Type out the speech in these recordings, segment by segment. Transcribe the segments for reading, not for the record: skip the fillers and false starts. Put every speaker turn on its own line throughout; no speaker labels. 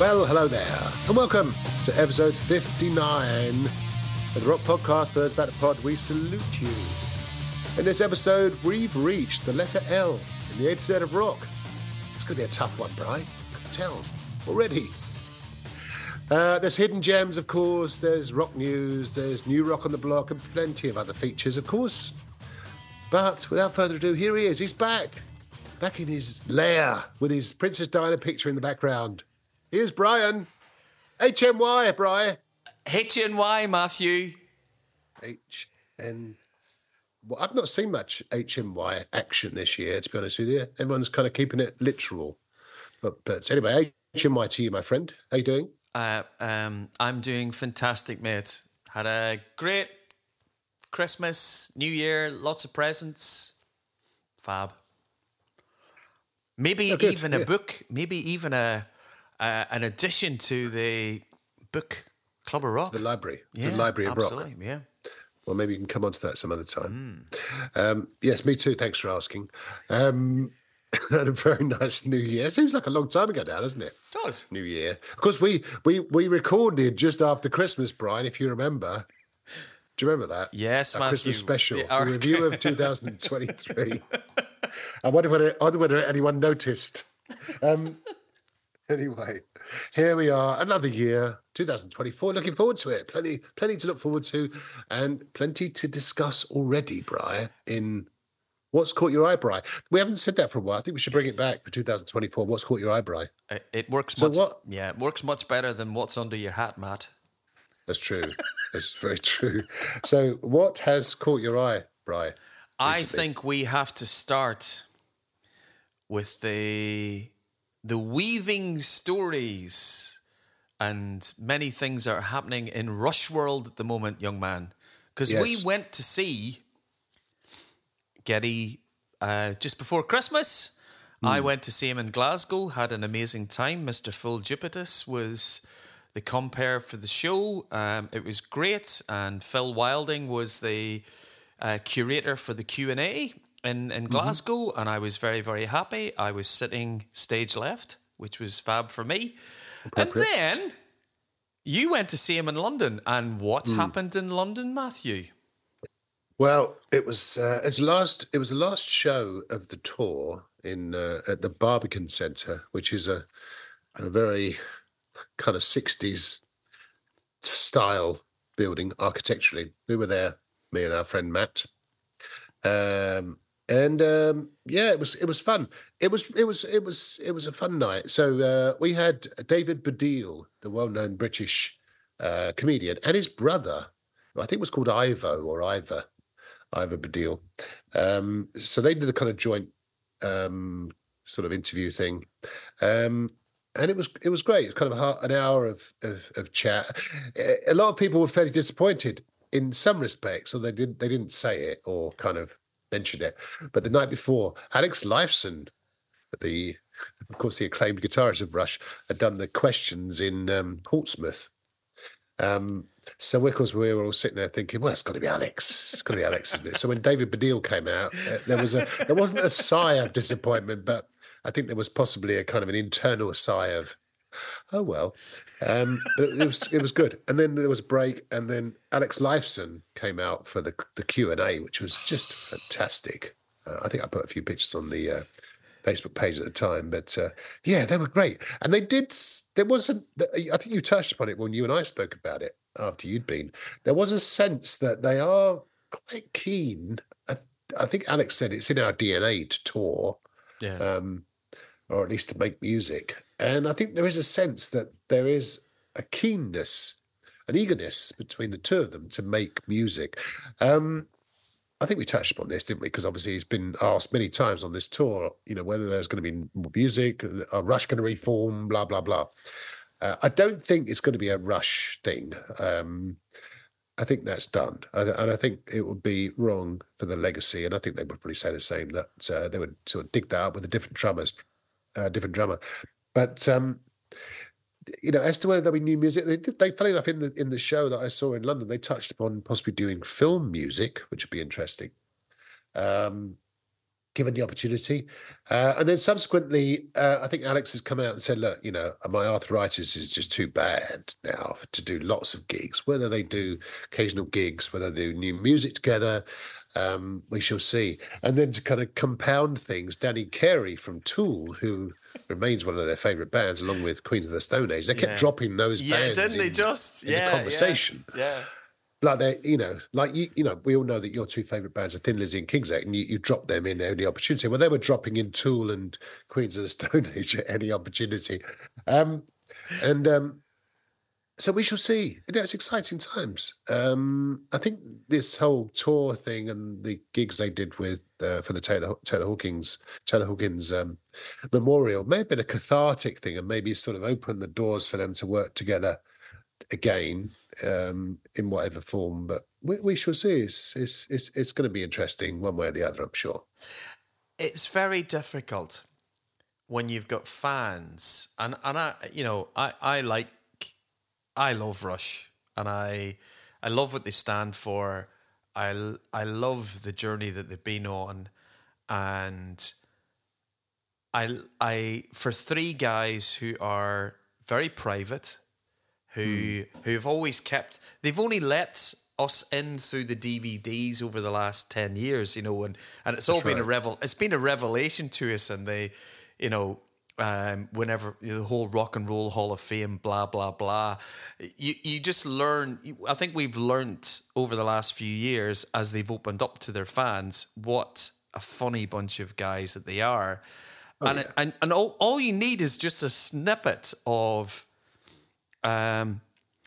Well, hello there, and welcome to episode 59 of the Rock Podcast. Birds Back to Pod, we salute you. In this episode, we've reached the letter L in the A to Z of rock. It's going to be a tough one, Bri. I can tell already. There's hidden gems, of course. There's rock news. There's new rock on the block, and plenty of other features, of course. But without further ado, here he is. He's back in his lair with his Princess Diana picture in the background. Here's Brian. HNY, Brian.
HNY, Matthew.
Well, I've not seen much HNY action this year, to be honest with you. Everyone's kind of keeping it literal. But anyway, HNY to you, my friend. How you doing?
I'm doing fantastic, mate. Had a great Christmas, New Year, lots of presents. Fab. Maybe even a book, maybe even an addition to the book Club of Rock.
To the library. To the Library of Rock.
Absolutely, yeah.
Well, maybe you can come on to that some other time. Yes, me too. Thanks for asking. Had a very nice New Year. Seems like a long time ago now, doesn't it?
It does.
New Year. Of course, we recorded just after Christmas, Brian, if you remember. Do you remember that?
Yes,
our
Matthew.
Christmas special, the review of 2023. I wonder whether anyone noticed. Anyway, here we are, another year, 2024. Looking forward to it. Plenty to look forward to, and plenty to discuss already, Bri, in What's Caught Your Eye, Bri. We haven't said that for a while. I think we should bring it back for 2024. What's Caught Your Eye, Bri?
It works it works much better than What's Under Your Hat, Matt.
That's true. That's very true. So what has caught your eye, Bri?
I think we have to start with the weaving stories and many things are happening in Rush World at the moment, young man. Because we went to see Geddy just before Christmas. I went to see him in Glasgow, had an amazing time. Mr. Full Jupitus was the compere for the show. It was great, and Phil Wilding was the curator for the Q&A in Glasgow, and I was very, very happy. I was sitting stage left, which was fab for me. And then you went to see him in London, and what happened in London, Matthew?
Well, it was the last show of the tour in at the Barbican Centre, which is a very kind of 60s style building architecturally. We were there, me and our friend Matt. It was fun. It was a fun night. So we had David Baddiel, the well-known British comedian, and his brother, who I think was called Ivor Baddiel. So they did a kind of joint sort of interview thing. And it was great. It was kind of an hour of chat. A lot of people were fairly disappointed in some respects, so they didn't say it or kind of mention it. But the night before, Alex Lifeson, of course the acclaimed guitarist of Rush, had done the questions in Portsmouth. So of course we were all sitting there thinking, well, it's got to be Alex. It's got to be Alex, isn't it? So when David Baddiel came out, there wasn't a sigh of disappointment, but I think there was possibly a kind of an internal sigh of, oh well. But it was good. And then there was a break, and then Alex Lifeson came out for the Q&A, which was just fantastic. I think I put a few pictures on the Facebook page at the time, but they were great. And I think you touched upon it when you and I spoke about it after you'd been. There was a sense that they are quite keen. I think Alex said it's in our DNA to tour. Yeah. Or at least to make music. And I think there is a sense that there is a keenness, an eagerness between the two of them to make music. I think we touched upon this, didn't we? Because obviously he's been asked many times on this tour, whether there's going to be more music, are Rush going to reform, blah, blah, blah. I don't think it's going to be a Rush thing. I think that's done. And I think it would be wrong for the legacy. And I think they would probably say the same, that they would sort of dig that up with a different drummer. But, as to whether there'll be new music, they funny enough, in the show that I saw in London, they touched upon possibly doing film music, which would be interesting. given the opportunity. And then subsequently, I think Alex has come out and said, look, my arthritis is just too bad now to do lots of gigs, whether they do occasional gigs, whether they do new music together. We shall see. And then to kind of compound things, Danny Carey from Tool, who remains one of their favourite bands, along with Queens of the Stone Age, they kept dropping those bands
didn't they just?
in the conversation.
Yeah.
Like they, we all know that your two favourite bands are Thin Lizzy and King's X, and you drop them in any opportunity. Well, they were dropping in Tool and Queens of the Stone Age at any opportunity. So we shall see. It's exciting times. I think this whole tour thing and the gigs they did with for the Taylor Hawkins memorial may have been a cathartic thing, and maybe sort of opened the doors for them to work together again in whatever form. But we shall see. It's going to be interesting one way or the other, I'm sure.
It's very difficult when you've got fans, and I love Rush, and I love what they stand for. I love the journey that they've been on, and I for three guys who are very private, who've always they've only let us in through the DVDs over the last 10 years, and it's all been it's been a revelation to us, and they, whenever the whole Rock and Roll Hall of Fame, blah, blah, blah, you just learn. I think we've learned over the last few years, as they've opened up to their fans, what a funny bunch of guys that they are. And all you need is just a snippet of, I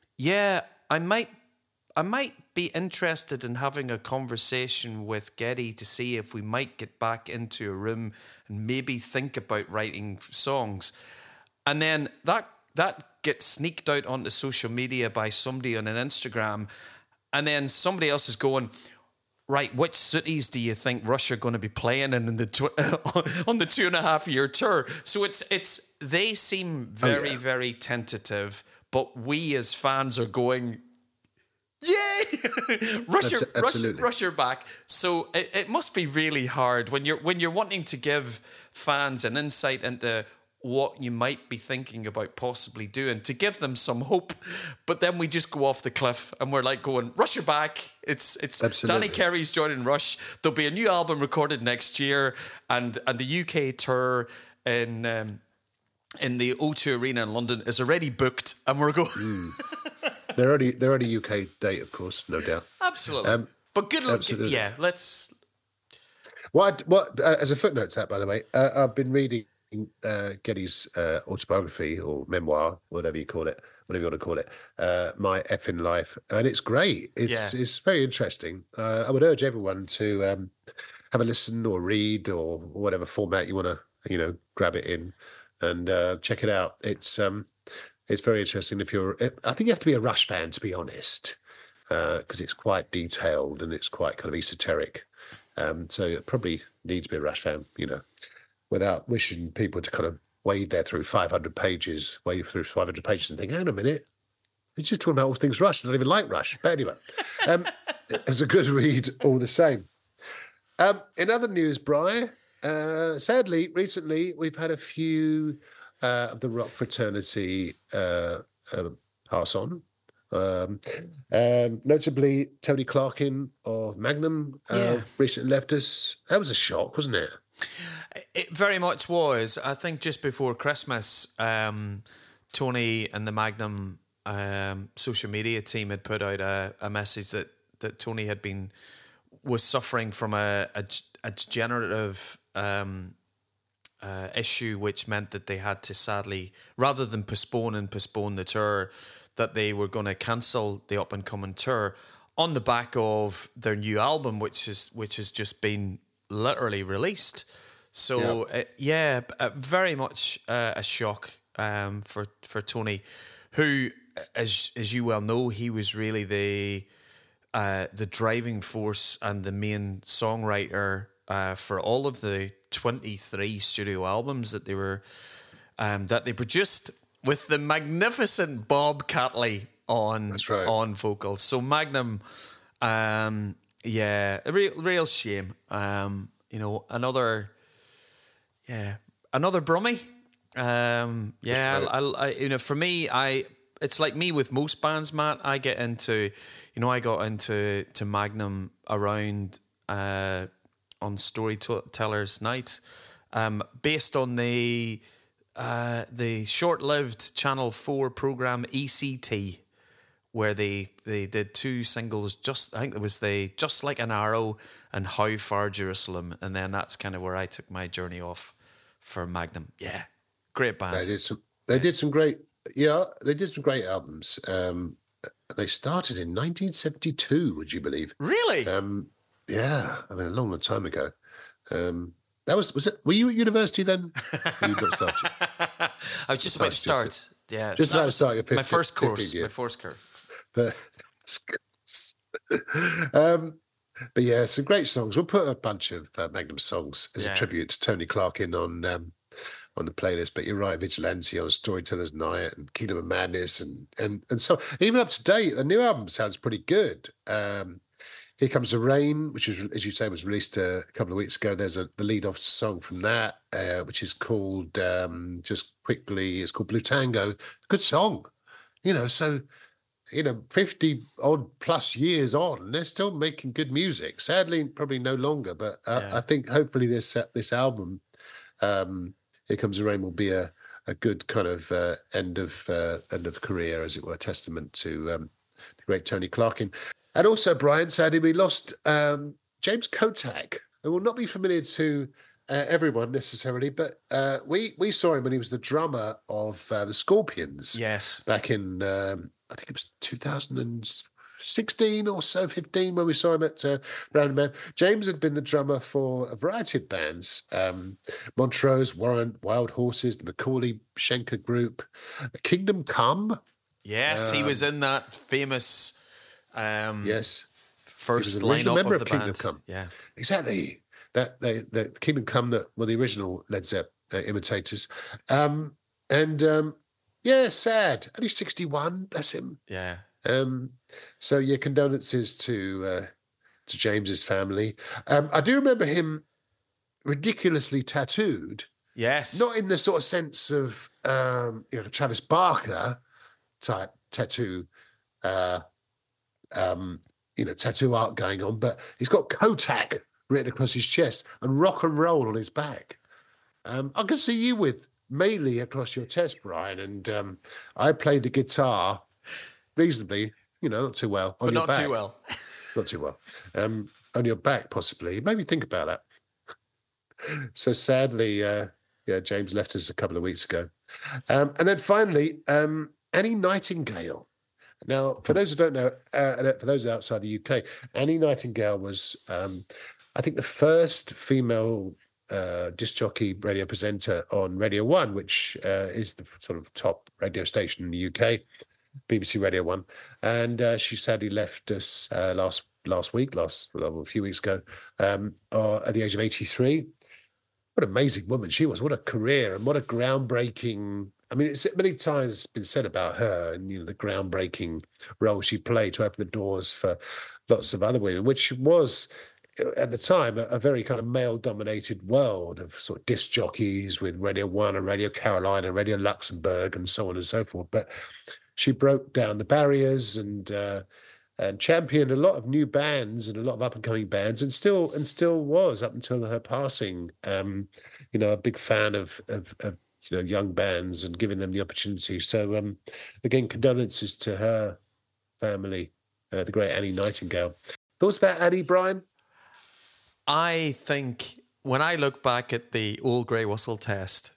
might be interested in having a conversation with Geddy to see if we might get back into a room and maybe think about writing songs. And then that gets sneaked out onto social media by somebody on an Instagram, and then somebody else is going, right, which cities do you think Rush are going to be playing in the on the 2.5 year tour? So it's they seem very, very tentative, but we as fans are going, yay! Rush are back. So it must be really hard when you're wanting to give fans an insight into what you might be thinking about possibly doing, to give them some hope, but then we just go off the cliff and we're like going, Rush are back. It's Danny Carey's joining Rush. There'll be a new album recorded next year, and the UK tour in the O2 Arena in London is already booked, and we're going.
They're already UK date, of course, no doubt.
Absolutely. But good luck.
Absolutely.
Yeah, let's.
What as a footnote to that, by the way, I've been reading Geddy's autobiography or memoir, whatever you want to call it, My Effing Life, and it's great. It's very interesting. I would urge everyone to have a listen or read or whatever format you want to, grab it in and check it out. It's very interesting. I think you have to be a Rush fan, to be honest, because it's quite detailed and it's quite kind of esoteric. So it probably needs to be a Rush fan, without wishing people to kind of wade through 500 pages and think, hang on a minute, it's just talking about all things Rush. I don't even like Rush. But anyway, it's a good read all the same. In other news, Brian, sadly, recently we've had a few of the rock fraternity pass on. Notably, Tony Clarkin of Magnum recently left us. That was a shock, wasn't it?
It very much was. I think just before Christmas, Tony and the Magnum social media team had put out a message that Tony was suffering from a degenerative issue, which meant that they had to, sadly, rather than postpone the tour, that they were going to cancel the up and coming tour on the back of their new album, which has just been literally released. So very much a shock for Tony, who, as you well know, he was really the driving force and the main songwriter for all of the 23 studio albums that they produced, with the magnificent Bob Catley on vocals. So Magnum, a real shame. another Brummie. For me, it's like me with most bands, Matt. I got into Magnum around on Storytellers Night, based on the short-lived Channel 4 program ECT, where they did two singles. I think it was Just Like an Arrow and How Far Jerusalem, and then that's kind of where I took my journey off for Magnum. Yeah, great band.
They did some great albums. They started in 1972. Would you believe?
Really?
Yeah, I mean, a long time ago. That was it? Were you at university then? Or you got started?
I was just about to start. Yeah,
just about to start your
my first course. My first course.
But yeah, some great songs. We'll put a bunch of Magnum songs as a tribute to Tony Clark in on the playlist. But you're right, Vigilante on Storytellers Night and Kingdom of Madness and so even up to date, the new album sounds pretty good. Here Comes the Rain, which is, as you say, was released a couple of weeks ago. There's the lead-off song from that, which is called just quickly. It's called Blue Tango. Good song, So 50 odd plus years on, they're still making good music. Sadly, probably no longer, but I think hopefully this album, Here Comes the Rain, will be a good kind of end of career, as it were, testament to the great Tony Clarkin. And also, Brian, sadly, we lost James Kotak, who will not be familiar to everyone necessarily, but we saw him when he was the drummer of the Scorpions.
Yes.
Back in, I think it was 2016 or so, 15, when we saw him at Round Man. James had been the drummer for a variety of bands. Montrose, Warrant, Wild Horses, the Macaulay Schenker Group, Kingdom Come.
Yes, he was in that famous...
yes,
first lineup of the
Kingdom
band.
Come.
Yeah,
exactly. The Kingdom Come that were the original Led Zepp imitators, sad. Only 61, bless him.
Yeah.
So your condolences to James's family. I do remember him ridiculously tattooed.
Yes,
not in the sort of sense of Travis Barker type tattoo. Tattoo art going on, but he's got Kotak written across his chest and rock and roll on his back. I can see you with Melee across your chest, Brian, and I played the guitar reasonably, not too well.
But not too well.
Not too well. On your back, possibly. Maybe think about that. So sadly, James left us a couple of weeks ago. And then finally, Annie Nightingale. Now, for those who don't know, for those outside the UK, Annie Nightingale was, I think, the first female disc jockey radio presenter on Radio 1, which is the sort of top radio station in the UK, BBC Radio 1. And she sadly left us a few weeks ago, at the age of 83. What an amazing woman she was. What a career and what a groundbreaking... I mean, it's many times been said about her and the groundbreaking role she played to open the doors for lots of other women, which was at the time a very kind of male-dominated world of sort of disc jockeys with Radio 1 and Radio Carolina, Radio Luxembourg, and so on and so forth. But she broke down the barriers and championed a lot of new bands and a lot of up-and-coming bands, and still was up until her passing. A big fan of young bands and giving them the opportunity. So, again, condolences to her family, the great Annie Nightingale. Thoughts about Annie, Brian?
I think when I look back at the old grey whistle test,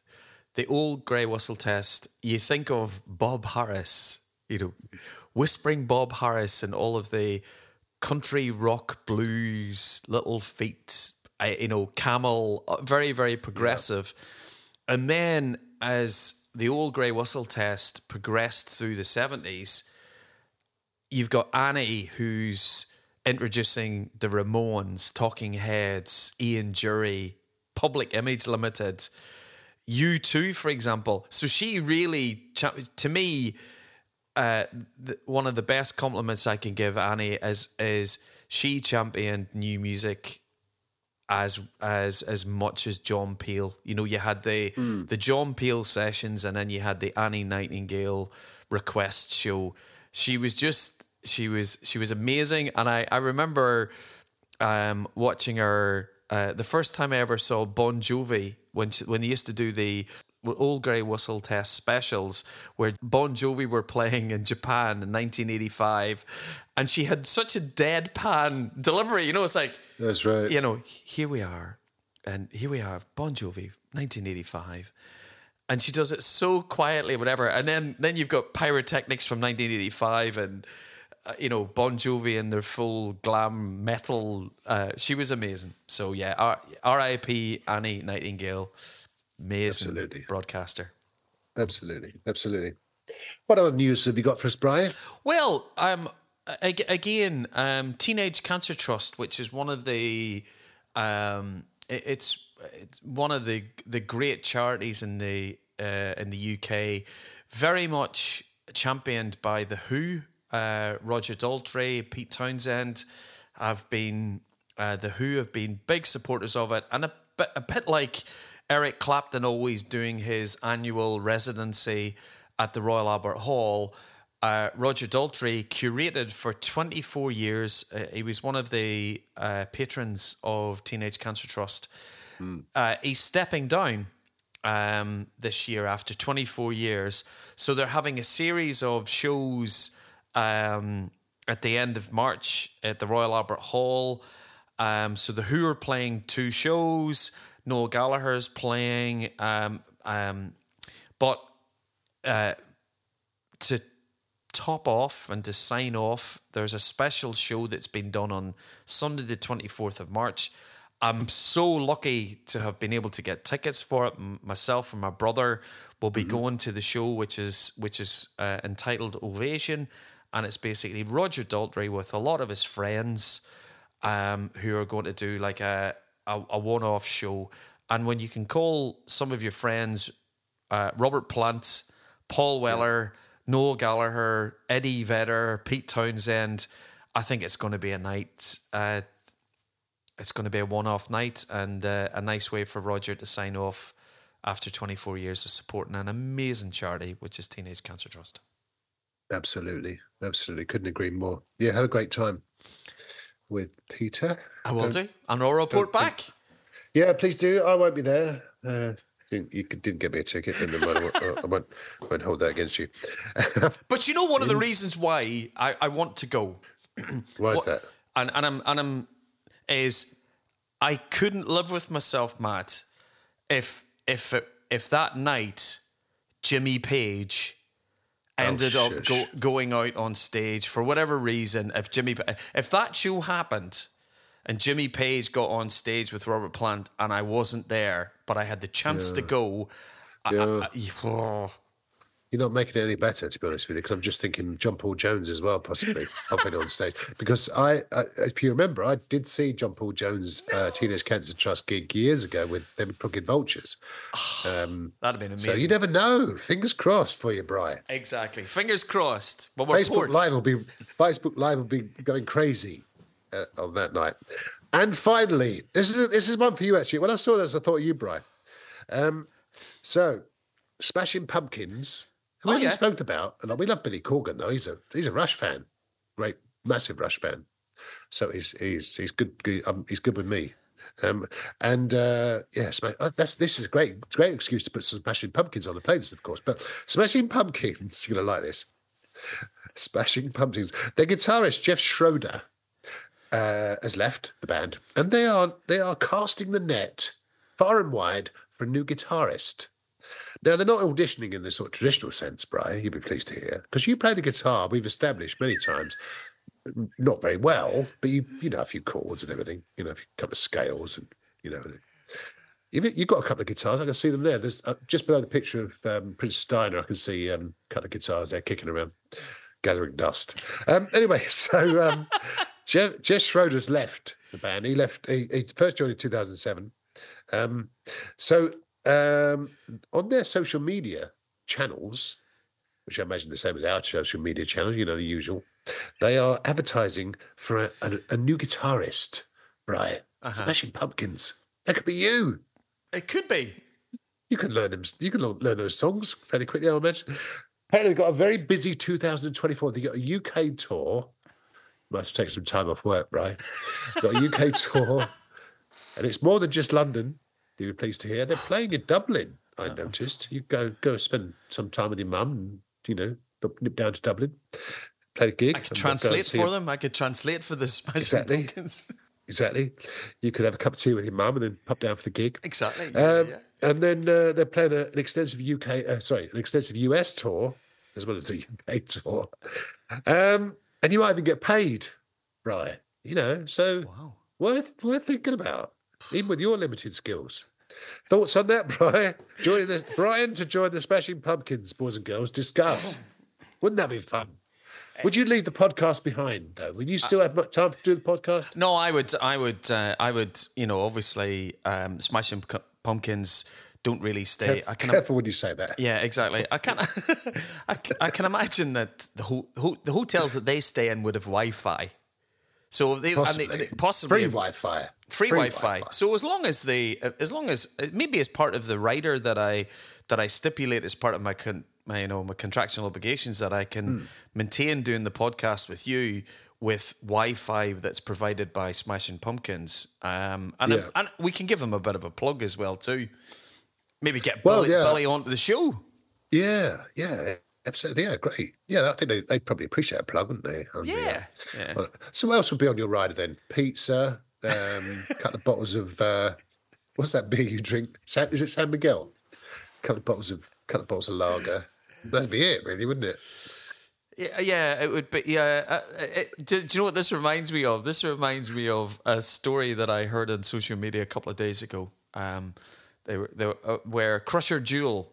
you think of Bob Harris, whispering Bob Harris and all of the country rock blues, Little Feat, Camel, very, very progressive. Yeah. And then as the old grey whistle test progressed through the 70s, you've got Annie, who's introducing the Ramones, Talking Heads, Ian Dury, Public Image Limited, U2, for example. So she really, to me, one of the best compliments I can give Annie is she championed new music as much as John Peel. You know, you had the John Peel sessions, and then you had the Annie Nightingale request show. She was amazing, and I remember watching her the first time I ever saw Bon Jovi when they used to do the Old Grey Whistle Test specials, where Bon Jovi were playing in Japan in 1985, and she had such a deadpan delivery. You know, it's like,
that's right.
You know, here we are, Bon Jovi, 1985. And she does it so quietly, whatever. And then you've got Pyrotechnics from 1985 and, Bon Jovi in their full glam metal. She was amazing. So, yeah, R.I.P. Annie Nightingale. Amazing
Absolutely.
broadcaster.
Absolutely. What other news have you got for us, Brian?
Well, again, Teenage Cancer Trust, which is one of the... It's one of the great charities in the UK, very much championed by the Who. Roger Daltrey, Pete Townsend have been the Who have been big supporters of it, and a bit like Eric Clapton always doing his annual residency at the Royal Albert Hall. Roger Daltrey curated for 24 years. He was one of the patrons of Teenage Cancer Trust. He's stepping down this year after 24 years. So they're having a series of shows at the end of March at the Royal Albert Hall. So the Who are playing 2 shows. Noel Gallagher's playing. But to top off and to sign off, there's a special show that's been done on Sunday the 24th of March. I'm so lucky to have been able to get tickets for it. Myself and my brother will be going to the show, which is entitled Ovation, and it's basically Roger Daltrey with a lot of his friends who are going to do like a one-off show. And when you can call some of your friends Robert Plant, Paul Weller, Noel Gallagher, Eddie Vedder, Pete Townsend, I think it's going to be a night. It's going to be a one-off night and a nice way for Roger to sign off after 24 years of supporting an amazing charity, which is Teenage Cancer Trust.
Absolutely. Couldn't agree more. Yeah, have a great time with Peter.
I will do, and I'll report back.
Yeah, please do. I won't be there. You didn't get me a ticket, and I won't hold that against you.
But you know, one of the reasons why I want to go.
Why is that?
And I'm is I couldn't live with myself, Matt, if that night Jimmy Page ended up going out on stage for whatever reason. If that show happened and Jimmy Page got on stage with Robert Plant and I wasn't there, but I had the chance to go.
You're not making it any better, to be honest with you, because I'm just thinking John Paul Jones as well, possibly, hopping on stage. Because I if you remember, I did see John Paul Jones' Teenage Cancer Trust gig years ago with them Crooked Vultures.
That'd have been amazing.
So you never know. Fingers crossed for you, Brian.
Exactly. Fingers crossed. But
Facebook Live will be going crazy on that night. And finally, this is one for you, actually. When I saw this, I thought of you, Brian. So, Smashing Pumpkins, who we haven't spoken about, and we love Billy Corgan though. He's a Rush fan, great, massive Rush fan. So he's good. He's good with me. This is great. It's a great excuse to put some Smashing Pumpkins on the playlist, of course. But Smashing Pumpkins, you're gonna like this. Smashing Pumpkins. Their guitarist Jeff Schroeder has left the band, and they are casting the net far and wide for a new guitarist. Now, they're not auditioning in the sort of traditional sense, Brian, you'll be pleased to hear, because you play the guitar, we've established many times, not very well, but you know a few chords and everything, a couple of scales, and, you've got a couple of guitars, I can see them there. There's just below the picture of Prince Steiner, I can see a couple of guitars there kicking around, gathering dust. Anyway, so Jeff Schroeder's left the band. He first joined in 2007. On their social media channels, which I imagine the same as our social media channels, the usual, they are advertising for a new guitarist, Brian. Smashing Pumpkins. That could be you.
It could be.
You can learn them. You can learn those songs fairly quickly, I imagine. Apparently, they've got a very busy 2024. They got a UK tour. Might have to take some time off work, right? Got a UK tour, and it's more than just London. You're pleased to hear they're playing in Dublin. I noticed. You go spend some time with your mum, and nip down to Dublin, play a gig.
I could translate for them. I could translate for the Smashing Pumpkins.
Exactly. You could have a cup of tea with your mum and then pop down for the gig.
Exactly.
And then they're playing an extensive US tour as well as a UK tour. And you might even get paid, right? So worth thinking about, even with your limited skills. Thoughts on that, Brian? Brian to join the Smashing Pumpkins, boys and girls. Discuss. Wouldn't that be fun? Would you leave the podcast behind, though? Would you still have much time to do the podcast?
No, I would. Obviously, Smashing Pumpkins don't really stay.
Careful when you say that.
Yeah, exactly. I can. I can imagine that the hotels that they stay in would have Wi-Fi. So they possibly
free Wi-Fi.
Free Wi-Fi. So as long as maybe as part of the rider that I stipulate as part of my contractual obligations that I can maintain doing the podcast with you with Wi-Fi that's provided by Smashing Pumpkins, and we can give them a bit of a plug as well too. Maybe get Billy onto the show.
Yeah, absolutely. Yeah, great. Yeah, I think they'd probably appreciate a plug, wouldn't they?
Yeah.
So what else would be on your rider then? Pizza, couple of bottles of what's that beer you drink? Is it San Miguel? Couple of bottles of lager. That'd be it, really, wouldn't it?
Yeah, it would be. Yeah, do you know what this reminds me of? This reminds me of a story that I heard on social media a couple of days ago. Where Crusher Jewel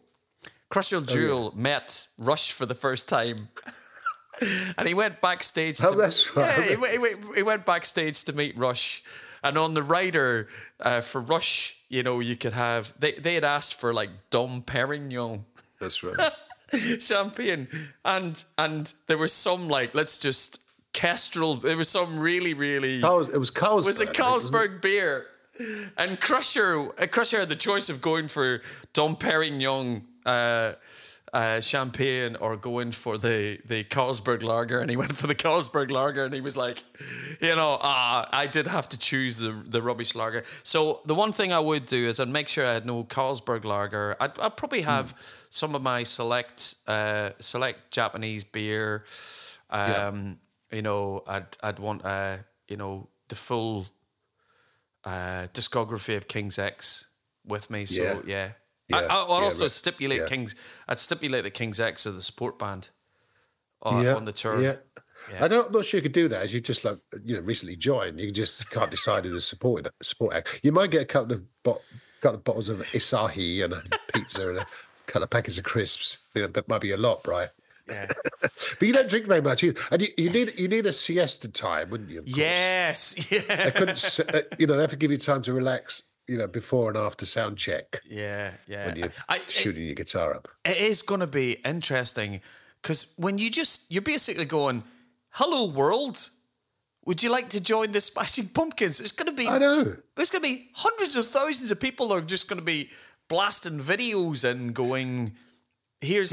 met Rush for the first time, and he went backstage.
That's right.
Yeah, he went backstage to meet Rush, and on the rider for Rush, you could have they had asked for like Dom Perignon.
That's right.
Champagne, and there was some let's just Kestrel. There was some really it was Carlsberg. Was it Carlsberg beer? And Crusher had the choice of going for Dom Perignon champagne or going for the Carlsberg lager, and he went for the Carlsberg lager, and he was like, I did have to choose the rubbish lager. So the one thing I would do is I'd make sure I had no Carlsberg lager. I'd probably have some of my select Japanese beer. I'd want the full discography of King's X with me. So I'd also stipulate I'd stipulate that King's X are the support band on the tour.
Yeah. I'm not sure you could do that, as you just recently joined. You just can't decide who the support act. You might get a couple of bottles of Asahi and a pizza and a couple of packets of crisps. That might be a lot, right?
Yeah.
But you don't drink very much either. And you need a siesta time, wouldn't you?
Yes. Yeah.
They couldn't. They have to give you time to relax. Before and after sound check.
Yeah.
When you're shooting your guitar up.
It is going to be interesting because when you're basically going, "Hello world, would you like to join the Smashing Pumpkins?" It's going to be.
I know.
There's going to be hundreds of thousands of people are just going to be blasting videos and going, "Here's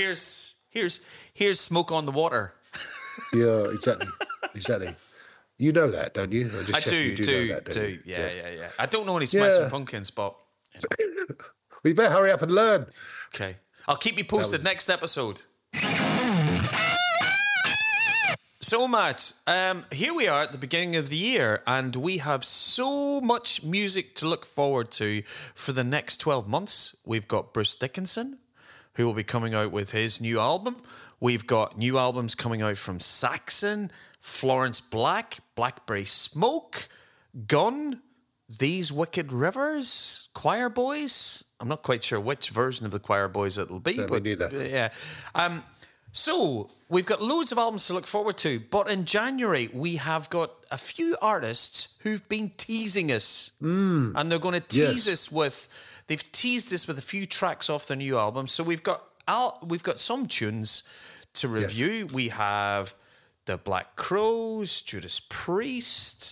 smoke on the water."
Yeah, exactly. You know that, don't you?
I do. Yeah. I don't know any Smashing Pumpkins, but
we better hurry up and learn.
Okay, I'll keep you posted next episode. So, Matt, here we are at the beginning of the year, and we have so much music to look forward to for the next 12 months. We've got Bruce Dickinson, who will be coming out with his new album. We've got new albums coming out from Saxon, Florence Black, Blackberry Smoke, Gun, These Wicked Rivers, Choir Boys. I'm not quite sure which version of the Choir Boys it'll be.
No,
but
me neither.
Yeah. So we've got loads of albums to look forward to. But in January, we have got a few artists who've been teasing us. And they're going to tease us with... They've teased us with a few tracks off their new album. So we've got some tunes to review. Yes. We have the Black Crowes, Judas Priest,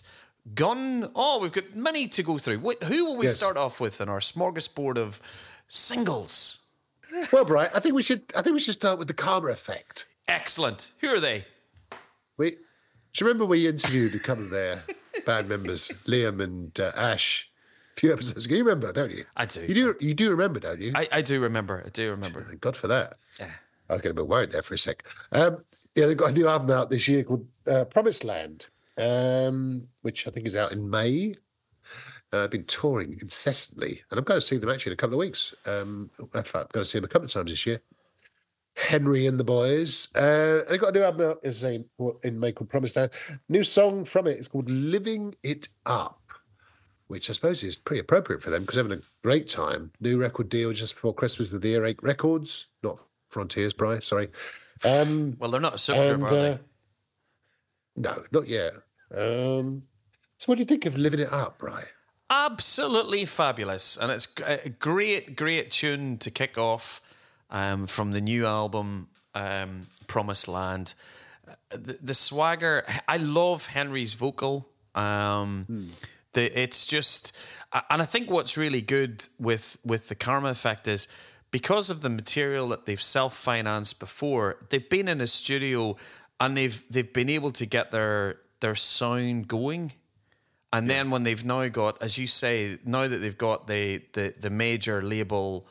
Gun. Oh, we've got many to go through. Who will we start off with in our smorgasbord of singles?
Well, Brian, I think we should start with the Karma Effect.
Excellent. Who are they?
Do you remember we interviewed a couple of their band members, Liam and Ash, a few episodes ago? You remember, don't you?
I do.
You do remember, don't you?
I do remember. I do remember.
Thank God for that.
Yeah.
I was getting a bit worried there for a sec. They've got a new album out this year called Promised Land, which I think is out in May. I've been touring incessantly, and I'm going to see them actually in a couple of weeks. In fact, I'm going to see them a couple of times this year. Henry and the Boys. And they've got a new album out, as I say, in May called Promised Land. New song from it is called Living It Up, which I suppose is pretty appropriate for them because they're having a great time. New record deal just before Christmas with Earache Records, not Frontiers, Bry, sorry.
Well, they're not a supergroup, are they?
No, not yet. So what do you think of Living It Up, Bry?
Absolutely fabulous. And it's a great tune to kick off from the new album, Promised Land. The swagger, I love Henry's vocal. It's just, and I think what's really good with the Karma Effect is because of the material that they've self-financed before, they've been in a studio and they've been able to get their sound going. And then when they've now got, as you say, now that they've got the major label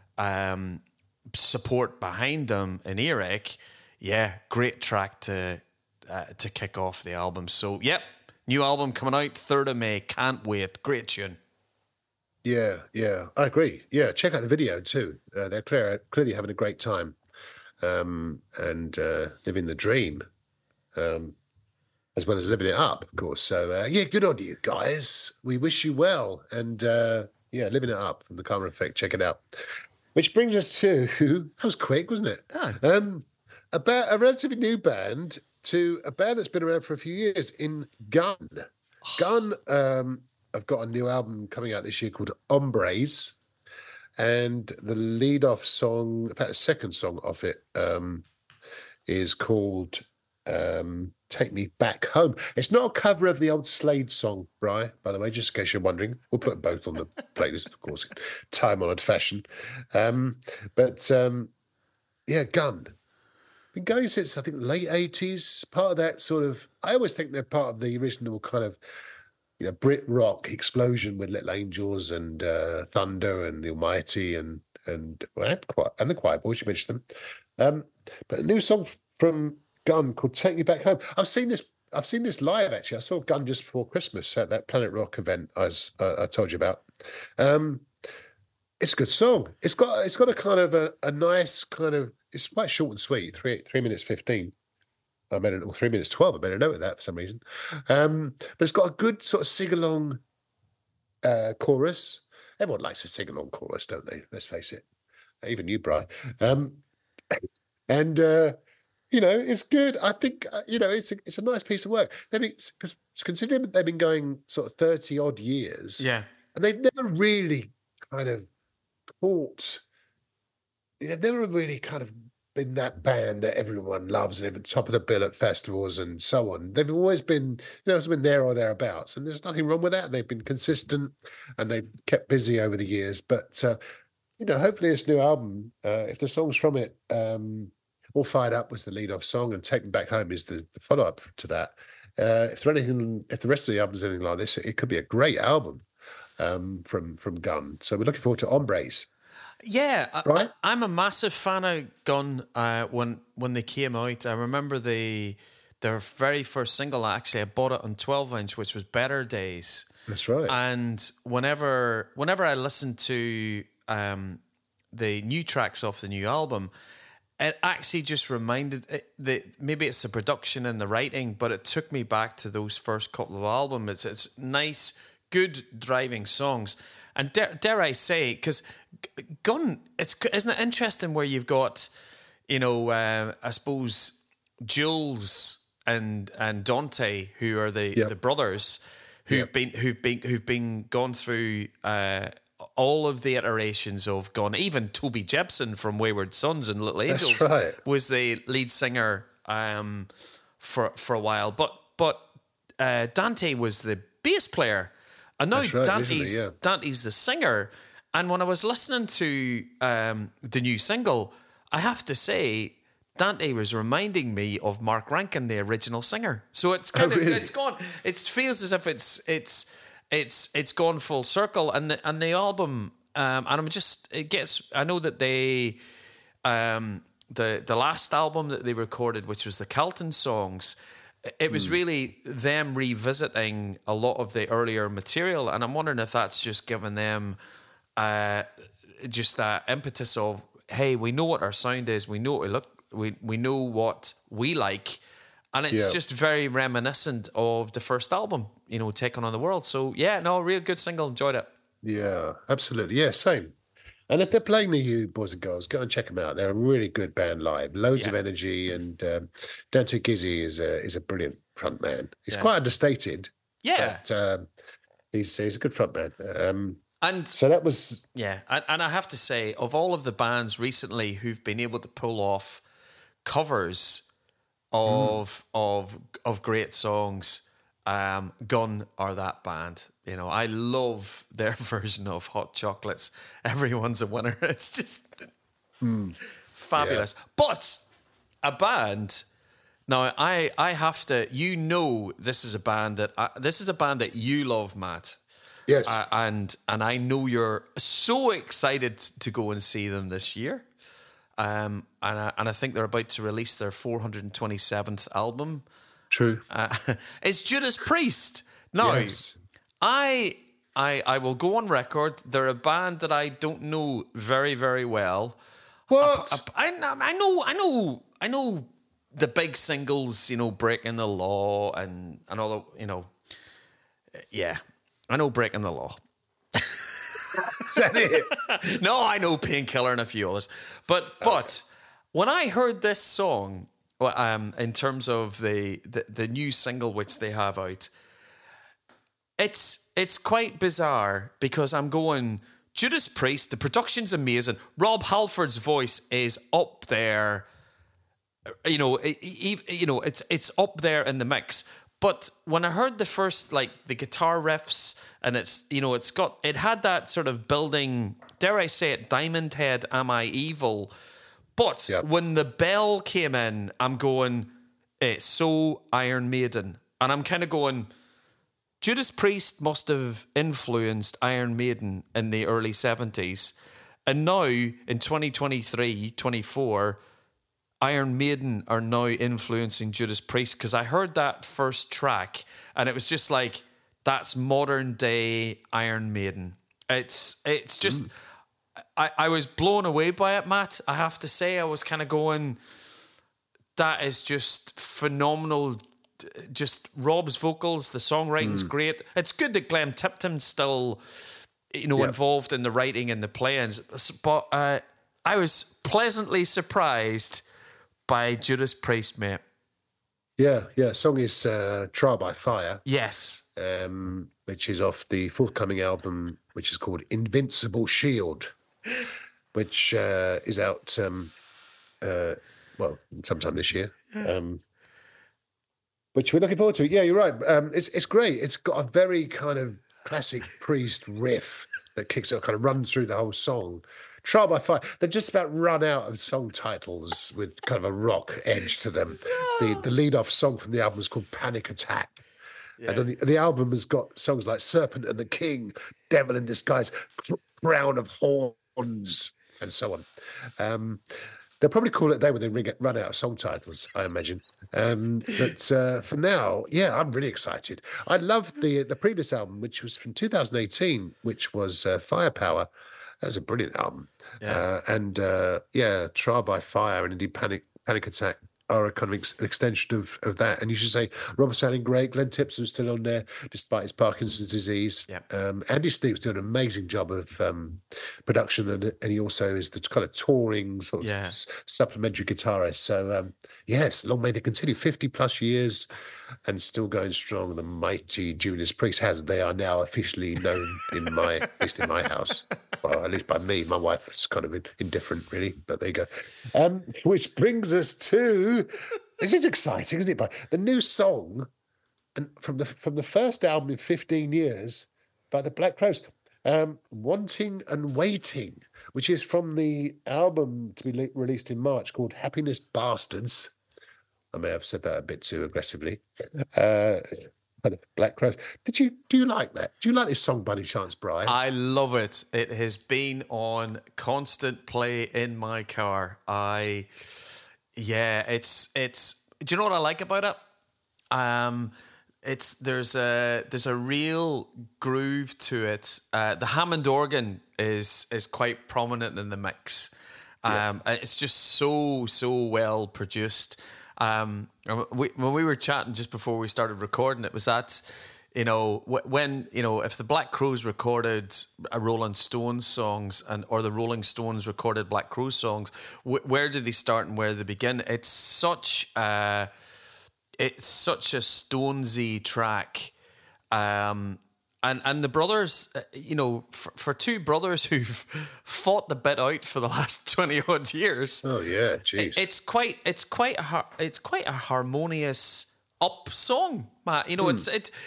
support behind them in Earache, great track to kick off the album. So, new album coming out 3rd of May. Can't wait. Great tune.
Yeah, I agree. Yeah, check out the video too. They're clearly having a great time and living the dream, as well as living it up, of course. So, good on you guys. We wish you well. And, living it up from the Karma Effect. Check it out. Which brings us to, that was quick, wasn't it?
Oh.
About a relatively new band to a band that's been around for a few years in Gun. Gun have got a new album coming out this year called Hombres. And the lead-off song, in fact, the second song off it is called Take Me Back Home. It's not a cover of the old Slade song, Bri, by the way, just in case you're wondering. We'll put both on the playlist, of course, in time-honoured fashion. Gun. Been going since, I think, late 80s. Part of that sort of, I always think they're part of the original kind of, Brit rock explosion with Little Angels and Thunder and The Almighty and the Quiet Boys, you mentioned them. But a new song from Gun called Take Me Back Home. I've seen this live, actually. I saw Gun just before Christmas at that Planet Rock event I told you about. It's a good song. It's got a kind of a nice kind of, it's quite short and sweet, 3 minutes 15. 3 minutes 12. I made a note of that for some reason. But it's got a good sort of sing-along chorus. Everyone likes a sing-along chorus, don't they? Let's face it. Even you, Bri. It's good. I think, it's a nice piece of work. Considering that they've been going sort of 30-odd years.
Yeah.
And they've never really kind of caught... They've never really kind of been that band that everyone loves and at the top of the bill at festivals and so on. They've always been, it's been there or thereabouts, and there's nothing wrong with that. They've been consistent and they've kept busy over the years. But hopefully this new album, if the songs from it, All Fired Up was the lead-off song, and Take Me Back Home is the follow-up to that. If the rest of the album is anything like this, it could be a great album from Gun. So we're looking forward to Hombres.
Yeah,
right?
I'm a massive fan of Gun. When they came out, I remember their very first single. Actually, I bought it on 12-inch, which was Better Days.
That's right.
And whenever I listened to the new tracks off the new album, it actually just reminded that maybe it's the production and the writing, but it took me back to those first couple of albums. It's nice, good driving songs. And dare I say, because Gun, isn't it interesting where you've got, I suppose Jules and Dante, who are the brothers, who've been gone through all of the iterations of Gun. Even Toby Jepson from Wayward Sons and Little Angels was the lead singer for a while, but Dante was the bass player, and now
That's right,
Dante's the singer. And when I was listening to the new single, I have to say, Dante was reminding me of Mark Rankin, the original singer. So it's kind of
really?
it's gone. It feels as if it's gone full circle. And the album, and I'm just it gets. I know that they the last album that they recorded, which was the Calton songs. It was really them revisiting a lot of the earlier material, and I'm wondering if that's just given them just that impetus of, hey, we know what our sound is, we know what we look, we know what we like, and it's just very reminiscent of the first album, Taking on the World. So yeah, no, real good single, enjoyed it.
Yeah, absolutely. Yeah, same. And if they're playing near you, boys and girls, go and check them out. They're a really good band live. Loads of energy, and Dante Gizzi is a brilliant front man. He's quite understated.
Yeah,
but he's a good front man.
And
so that was
and I have to say, of all of the bands recently who've been able to pull off covers of great songs, Gun are that band. I love their version of Hot Chocolates. Everyone's a winner. It's just fabulous. Yeah. But a band. Now I have to. This is a band that you love, Matt.
Yes,
and I know you're so excited to go and see them this year. And I think they're about to release their 427th album.
True.
It's Judas Priest. Now,
yes.
I will go on record. They're a band that I don't know very, very well.
What?
I know the big singles, Breaking the Law and all the, yeah. I know Breaking the Law.
Is that it?
No, I know Painkiller and a few others. But when I heard this song, in terms of the new single which they have out, it's quite bizarre because I'm going, Judas Priest, the production's amazing. Rob Halford's voice is up there. It's up there in the mix. But when I heard the first, the guitar riffs, and it had that sort of building, dare I say it, Diamond Head, Am I Evil? But when the bell came in, I'm going, it's so Iron Maiden. And I'm kind of going, Judas Priest must have influenced Iron Maiden in the early 70s. And now, in 2023, 24, Iron Maiden are now influencing Judas Priest, because I heard that first track and it was just like, that's modern day Iron Maiden. It's just, I was blown away by it, Matt. I have to say, I was kind of going, that is just phenomenal. Just Rob's vocals, the songwriting's great. It's good that Glenn Tipton's still, involved in the writing and the playing. But I was pleasantly surprised by Judas Priest, mate.
Yeah. Song is Trial by Fire.
Yes.
Which is off the forthcoming album, which is called Invincible Shield, which is out, sometime this year. Which we're looking forward to. Yeah, you're right. It's great. It's got a very kind of classic Priest riff that kicks it, kind of runs through the whole song. Trial by Fire. They've just about run out of song titles with kind of a rock edge to them. The lead-off song from the album is called Panic Attack. Yeah. And then the album has got songs like Serpent and the King, Devil in Disguise, Crown of Horns, and so on. They'll probably call it a day when they run out of song titles, I imagine. But for now, I'm really excited. I love the previous album, which was from 2018, which was Firepower. That was a brilliant album. Yeah. Trial by Fire and indeed Panic Attack are a kind of an extension of that. And you should say Robert sounding great. Glenn Tipton's still on there despite his Parkinson's disease. Andy Steve's doing an amazing job of production, and he also is the kind of touring sort of supplementary guitarist. So yes, long may they continue. 50 plus years and still going strong. The mighty Judas Priest, as they are now officially known at least in my house. Well, at least by me. My wife is kind of indifferent, really, but there you go. Which brings us to, this is exciting, isn't it? But the new song and from the first album in 15 years by the Black Crowes, Wanting and Waiting, which is from the album to be released in March called Happiness Bastards. I may have said that a bit too aggressively. By the Black Crowes. Do you like that? Do you like this song by any chance, Brian?
I love it. It has been on constant play in my car. It's. Do you know what I like about it? There's a real groove to it. The Hammond organ is quite prominent in the mix. It's just so well produced. When we were chatting just before we started recording, it was that, when if the Black Crowes recorded a Rolling Stones songs or the Rolling Stones recorded Black Crowes songs, where do they start and where do they begin? It's such a Stonesy track, and the brothers, for two brothers who've fought the bit out for the last 20 odd years.
Oh yeah, jeez.
It's quite a harmonious up song, Matt. It's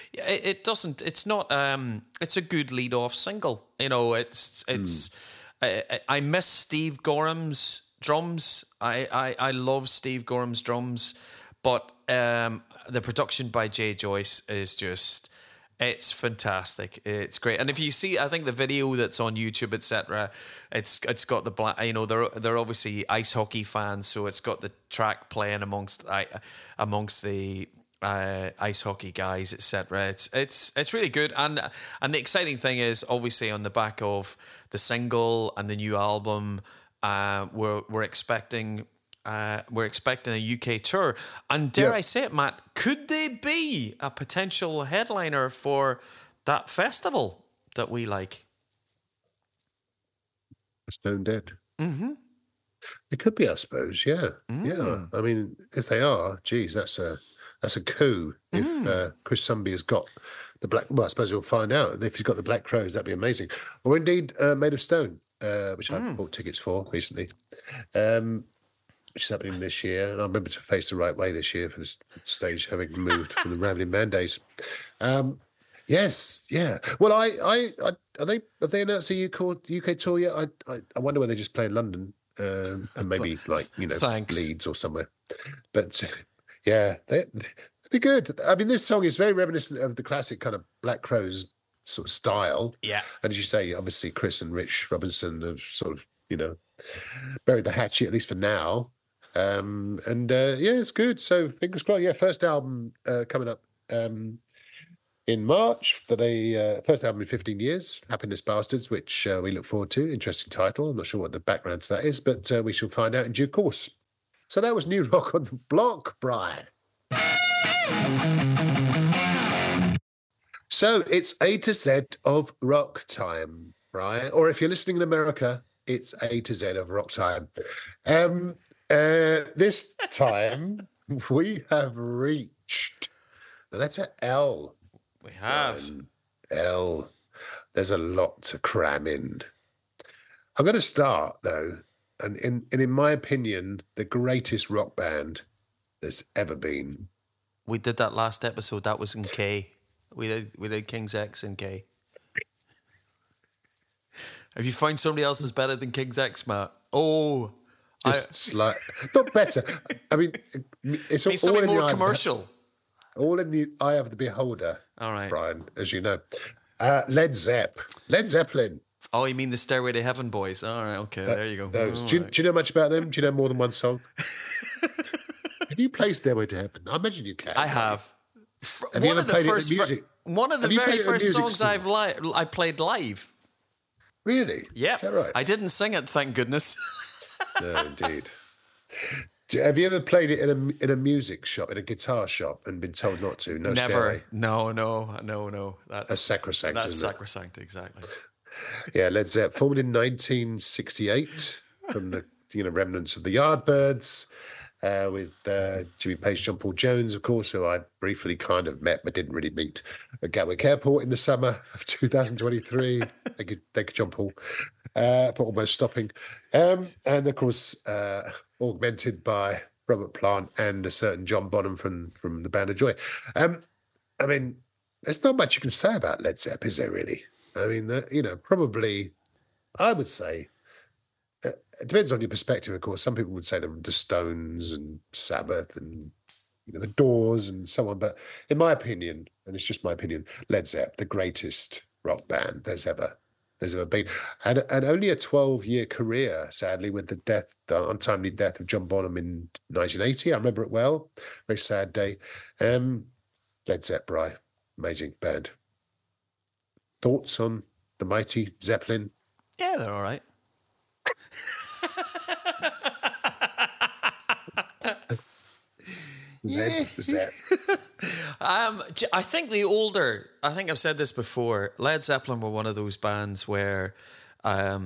a good lead off single. I miss Steve Gorham's drums. I love Steve Gorham's drums, but the production by Jay Joyce is just. It's fantastic. It's great. And if you see, I think the video that's on YouTube, etc., it's got the black. They're obviously ice hockey fans, so it's got the track playing amongst the ice hockey guys, etc. It's really good. And the exciting thing is, obviously, on the back of the single and the new album, we're expecting. We're expecting a UK tour. And dare I say it, Matt, could they be a potential headliner for that festival that we like?
Stone Dead. Mm-hmm. It could be, I suppose, yeah. Yeah. I mean, if they are, geez, that's a coup. If Chris Sumby has got the Black... Well, I suppose we'll find out. If he's got the Black Crowes, that'd be amazing. Or indeed, Made of Stone, which I bought tickets for recently. Which is happening this year, and I remember to Face the Right Way this year for the stage having moved from the Rambling Man days. Yes, yeah. Well, have they announced a UK tour yet? I wonder whether they just play in London and maybe Leeds or somewhere. But yeah, that'd be good. I mean, this song is very reminiscent of the classic kind of Black Crowes sort of style.
Yeah,
and as you say, obviously Chris and Rich Robinson have sort of buried the hatchet, at least for now. It's good. So fingers crossed. Yeah, first album coming up in March for the first album in 15 years, Happiness Bastards, which we look forward to. Interesting title. I'm not sure what the background to that is, but we shall find out in due course. So that was New Rock on the Block, Brian. So it's A to Z of rock time, right? Or if you're listening in America, it's A to Z of rock time. This time we have reached the letter L.
We have.
L. There's a lot to cram in. I'm going to start, though, and in my opinion, the greatest rock band there's ever been.
We did that last episode. That was in K. We did King's X in K. Have you found somebody else that's better than King's X, Matt? Oh...
not better. I mean, it's all in
more
the
commercial.
All in the eye of the beholder.
All right,
Brian, as you know. Led Zeppelin.
Oh, you mean the Stairway to Heaven boys? All right, okay, there you go.
Those. Do you know much about them? Do you know more than one song? Can you play Stairway to Heaven? I imagine you can.
I have.
Have you ever played it in music?
One of the very first songs I played live.
Really?
Yeah.
Is that right?
I didn't sing it, thank goodness.
No, indeed. Have you ever played it in a music shop, in a guitar shop, and been told not to? No,
never.
Stairway.
No.
That's sacrosanct.
That's sacrosanct, exactly.
Yeah, Led Zepp formed in 1968 from the remnants of the Yardbirds, with Jimmy Page, John Paul Jones, of course, who I briefly kind of met but didn't really meet at Gatwick Airport in the summer of 2023. Thank you, John Paul, for almost stopping. And of course, augmented by Robert Plant and a certain John Bonham from the Band of Joy. I mean, there's not much you can say about Led Zepp, is there really? I mean, probably, I would say, it depends on your perspective, of course. Some people would say the Stones and Sabbath and the Doors and so on. But in my opinion, and it's just my opinion, Led Zepp, the greatest rock band there's ever been, and only a 12-year career, sadly, with the untimely death of John Bonham in 1980. I remember it well. Very sad day. Led Zepp, Bry, amazing band. Thoughts on the mighty Zeppelin?
Yeah, they're all right.
Led Zepp.
I think I think I've said this before, Led Zeppelin were one of those bands where I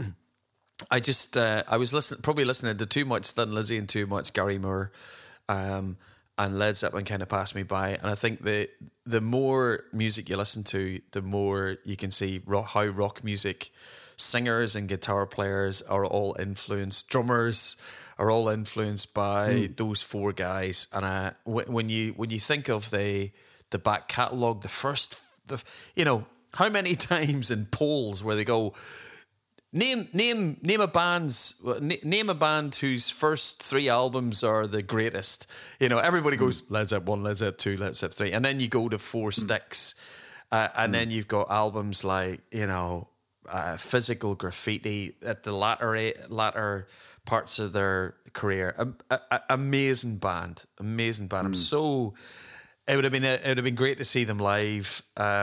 was probably listening to too much Thin Lizzy and too much Gary Moore, and Led Zeppelin kind of passed me by. And I think the more music you listen to, the more you can see how rock music singers and guitar players are all influenced, drummers are all influenced by those four guys. And when you think of the back catalogue, how many times in polls where they go, name a band whose first three albums are the greatest. Everybody goes Led Zepp 1, Led Zepp 2, Led Zepp 3, and then you go to Four Sticks, and then you've got albums like Physical Graffiti at the latter parts of their career. Amazing band. It would have been great to see them live.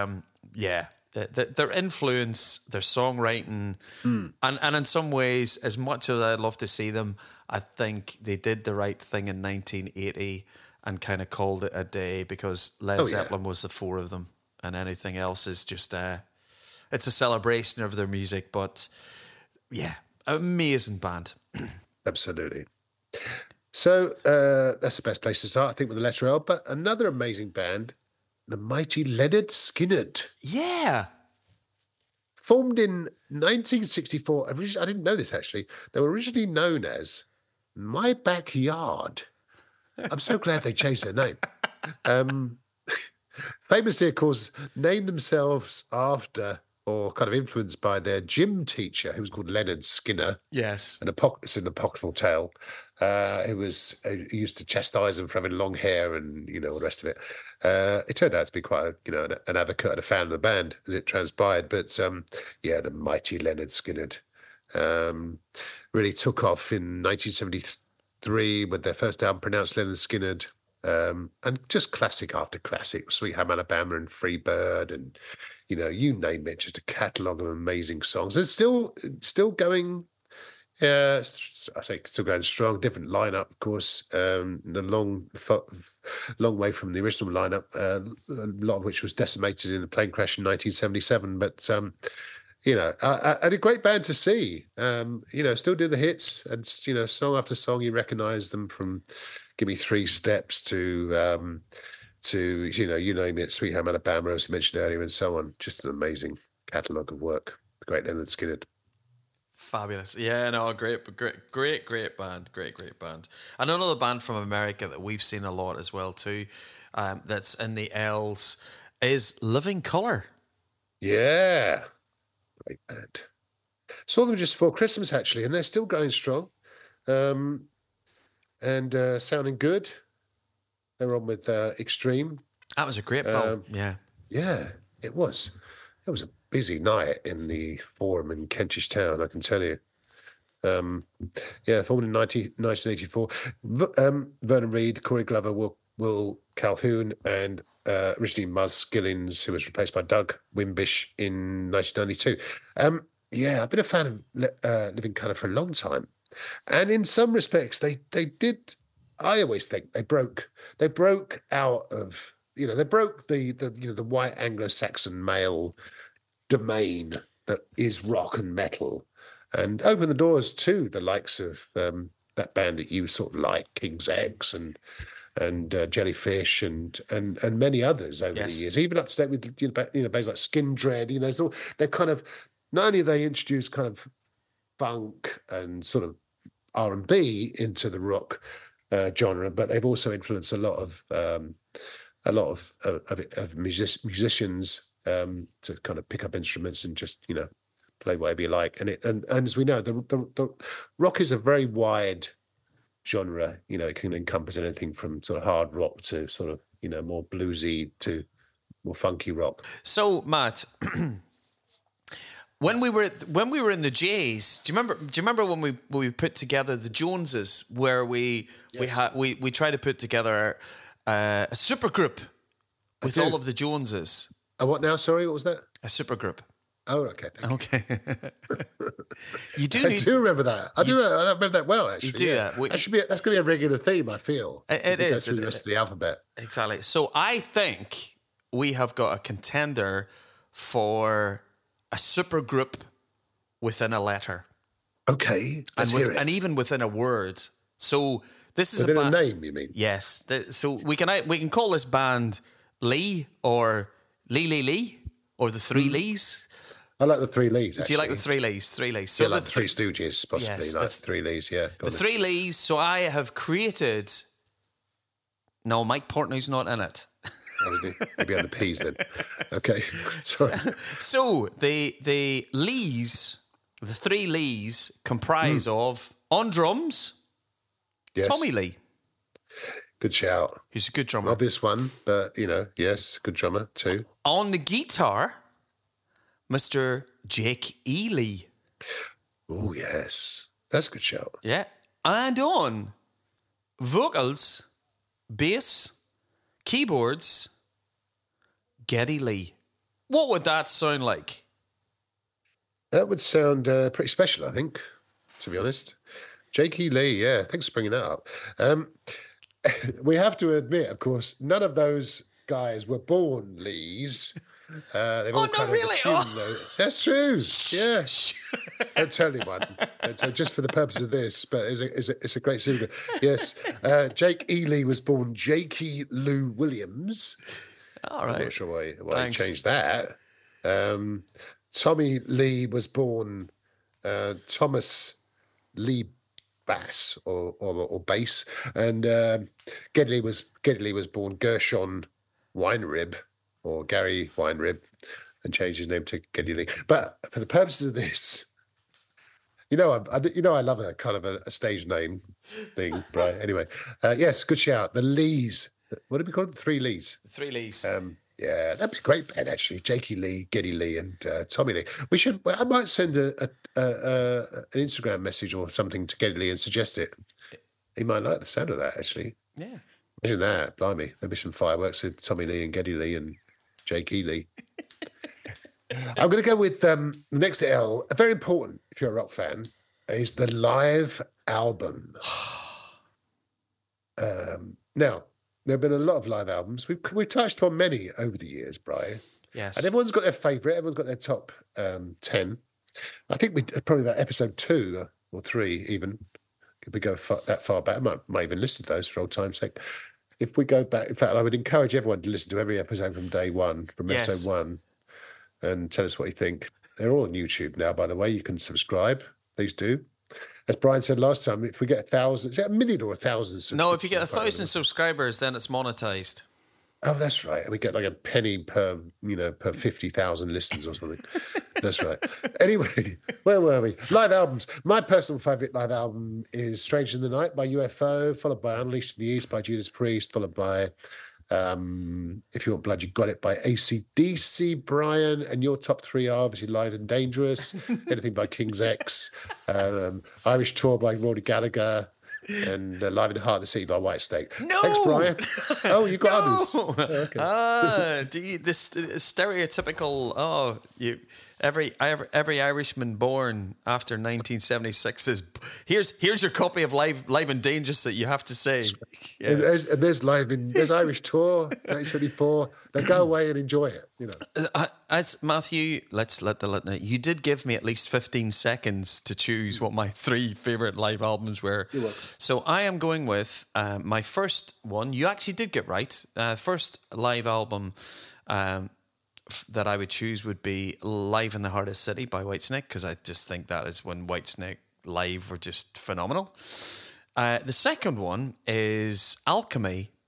Their influence, their songwriting, and in some ways, as much as I'd love to see them, I think they did the right thing in 1980 and kind of called it a day, because Led Zeppelin was the four of them, and anything else is just it's a celebration of their music. But yeah, amazing band.
Absolutely. So that's the best place to start, I think, with the letter L. But another amazing band, the mighty Lynyrd Skynyrd.
Yeah.
Formed in 1964. I didn't know this, actually. They were originally known as My Backyard. I'm so glad they changed their name. Famously, of course, named themselves after or kind of influenced by their gym teacher, who was called Leonard Skinner.
Yes.
It's an apocryphal tale. Who used to chastise them for having long hair and, all the rest of it. It turned out to be quite an advocate and a fan of the band, as it transpired. But the mighty Lynyrd Skynyrd really took off in 1973 with their first album, pronounced Lynyrd Skynyrd. And just classic after classic, Sweet Home Alabama and Free Bird, and you name it, just a catalogue of amazing songs. And still going. I say still going strong. Different lineup, of course. The long way from the original lineup. A lot of which was decimated in the plane crash in 1977. But a great band to see. Still do the hits, and song after song you recognise them, from Give Me Three Steps to you name it, Sweet Home Alabama, as you mentioned earlier, and so on. Just an amazing catalogue of work. The great Lynyrd Skynyrd.
Fabulous. Yeah, no, great band. Great band. And another band from America that we've seen a lot as well too, that's in the L's, is Living Colour.
Yeah. Great band. Saw them just before Christmas, actually, and they're still going strong. And sounding good. They were on with Extreme.
That was a great bill. Yeah,
it was. It was a busy night in the Forum in Kentish Town, I can tell you. Formed in 1984. Vernon Reid, Corey Glover, Will Calhoun, and originally Muzz Skillings, who was replaced by Doug Wimbish in 1992. I've been a fan of Living Colour for a long time. And in some respects, they did. I always think they broke out of they broke the white Anglo-Saxon male domain that is rock and metal, and opened the doors to the likes of that band that you sort of like, King's X and Jellyfish and many others over the years, even up to date with bands like Skin Dread. They're kind of, not only they introduced kind of funk and sort of R&B into the rock genre, but they've also influenced a lot of a lot of musicians to kind of pick up instruments and just play whatever you like. And as we know, the rock is a very wide genre. It can encompass anything from sort of hard rock to sort of more bluesy to more funky rock.
So, Matt, when we were in the Jays, do you remember when we put together the Joneses, where we tried to put together a supergroup with all of the Joneses?
What now? Sorry, what was that?
A supergroup.
Oh, okay.
Okay.
I do remember that. I remember that well, actually.
You do that.
That's going to be a regular theme, I feel.
It is.
Go through the rest of the alphabet.
Exactly. So I think we have got a contender for a supergroup within a letter.
Okay, let's hear it.
And even within a word. So this is
within a name, you mean?
Yes. So we can call this band Lee or Lee or the Three Lees.
I like the Three Lees, actually.
Do you like the Three Lees? Three Lees. So
like the Three Stooges, possibly. Yes, like the Three Lees, yeah.
The Three Lees. So I have created... No, Mike Portnoy's not in it.
Maybe on the P's then. Okay, sorry.
So the Lees, the Three Lees, comprise of, on drums, Tommy Lee.
Good shout.
He's a good drummer.
Obvious one, but, yes, good drummer too.
On the guitar... Mr. Jake E. Lee.
Oh, yes. That's a good shout.
Yeah. And on vocals, bass, keyboards, Geddy Lee. What would that sound like?
That would sound pretty special, I think, to be honest. Jake E. Lee, yeah. Thanks for bringing that up. We have to admit, of course, none of those guys were born Lees. They've all kind of assumed, though. That's true. Yeah. Don't tell anyone. Just for the purpose of this, but it's a great secret. Yes. Jake E. Lee was born Jakey Lou Williams.
All right.
I'm not sure why he changed that. Tommy Lee was born Thomas Lee Bass or Bass, and Geddy Lee was born Gershon Weinrib. Or Gary Weinrib, and changed his name to Geddy Lee. But for the purposes of this, I love a kind of a stage name thing, right? Anyway, yes, good shout. The Lees. What did we call them? Three Lees.
Three Lees.
Yeah, that'd be a great band, actually. Jakey Lee, Geddy Lee, and Tommy Lee. I might send an Instagram message or something to Geddy Lee and suggest it. He might like the sound of that, actually.
Yeah.
Imagine that, blimey. There'd be some fireworks with Tommy Lee and Geddy Lee and Jake E. Lee. I'm going to go with the next L. Very important, if you're a rock fan, is the live album. Now, there have been a lot of live albums. We've touched on many over the years, Brian.
Yes.
And everyone's got their favourite. Everyone's got their top 10. I think we probably about episode 2 or 3 even. If we go that far back, I might even listen to those for old time's sake. If we go back, in fact, I would encourage everyone to listen to every episode from day one, from episode 1, and tell us what you think. They're all on YouTube now, by the way. You can subscribe. Please do. As Brian said last time, if we get 1,000, is it 1,000,000 or 1,000?
No, if you get 1,000 subscribers, then it's monetized.
Oh, that's right. We get like a penny per 50,000 listens or something. That's right. Anyway, where were we? Live albums. My personal favourite live album is Strange in the Night by UFO, followed by Unleashed in the East by Judas Priest, followed by If You Want Blood, You Got It by AC/DC, Brian. And your top 3 are obviously Live and Dangerous, anything by King's X, Irish Tour by Rory Gallagher, and Live in the Heart of the City by Whitesnake.
No!
Thanks, Brian. Oh, you got others.
Oh, okay. This stereotypical, every Irishman born after 1976 is here's your copy of Live and Dangerous that you have to say.
Yeah. There's Irish Tour 1974. Now go away and enjoy it.
As Matthew, let's let the listener. You did give me at least 15 seconds to choose what my 3 favorite live albums were.
You're welcome.
So I am going with my first one. You actually did get right. First live album that I would choose would be Live in the Heart of the City by Whitesnake, because I just think that is when Whitesnake live were just phenomenal. The second one is Alchemy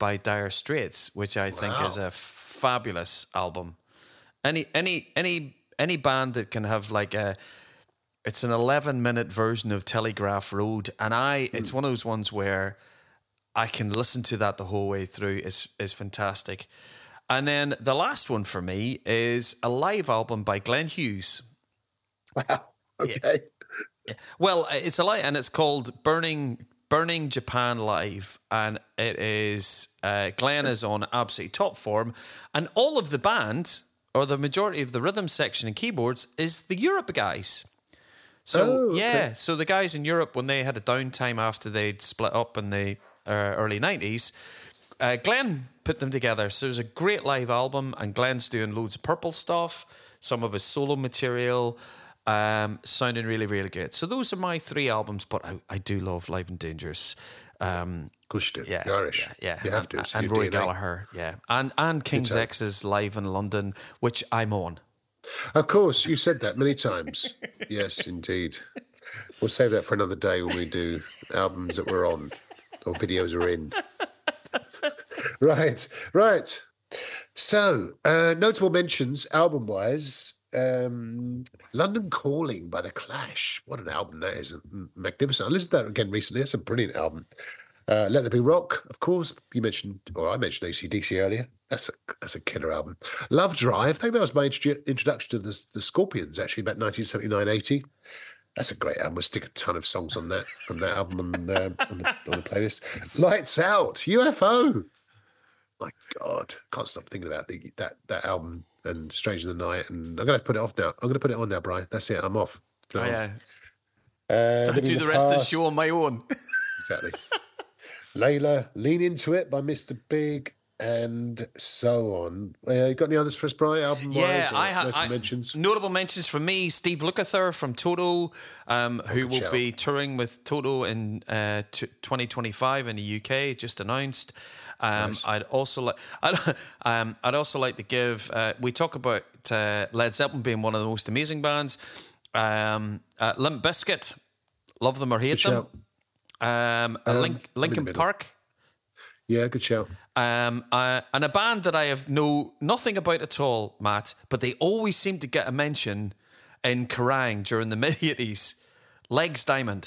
by Dire Straits, which I think is a fabulous album. Any band that can have like it's an 11-minute version of Telegraph Road, and it's one of those ones where I can listen to that the whole way through. Is fantastic. And then the last one for me is a live album by Glenn Hughes.
Wow. Okay.
Yeah. Well, it's a live, and it's called Burning Japan Live, and it is Glenn is on absolutely top form, and all of the band, or the majority of the rhythm section and keyboards, is the Europe guys. So so the guys in Europe, when they had a downtime after they'd split up in the early 90s, Glenn put them together. So it was a great live album, and Glenn's doing loads of Purple stuff, some of his solo material, sounding really, really good. So those are my 3 albums, but I do love Live and Dangerous.
Of course you do.
Yeah,
You're Irish.
Yeah.
You have to. It's
And
your
Rory
DNA.
Gallagher, yeah. And King's X's live in London, which I'm on.
Of course, you said that many times. Yes, indeed. We'll save that for another day when we do albums that we're on or videos we're in. Right. So, notable mentions album-wise. London Calling by The Clash. What an album that is. Magnificent. I listened to that again recently. That's a brilliant album. Let There Be Rock, of course. I mentioned AC/DC earlier. That's a killer album. Love Drive. I think that was my introduction to the Scorpions, actually, about 1979-80. That's a great album. We'll stick a ton of songs on that from that album on the playlist. Lights Out, UFO. My God, can't stop thinking about that album and Stranger Than the Night. And I'm going to put it off now. I'm going to put it on now, Brian. That's it. I'm off.
Oh, yeah. I'll do the rest of the show on my own.
Exactly. Layla, Lean Into It by Mr. Big, and so on. You got any others for us, Brian? Album-wise?
Yeah, I have
mentions.
Notable mentions from me: Steve Lukather from Toto, who will be touring with Toto in 2025 in the UK. Just announced. Nice. I'd also like to give. We talk about Led Zeppelin being one of the most amazing bands. Limp Bizkit, love them or hate them. Linkin Park.
Yeah, good shout.
And a band that I have nothing about at all, Matt, but they always seem to get a mention in Kerrang during the mid-80s. Legs Diamond.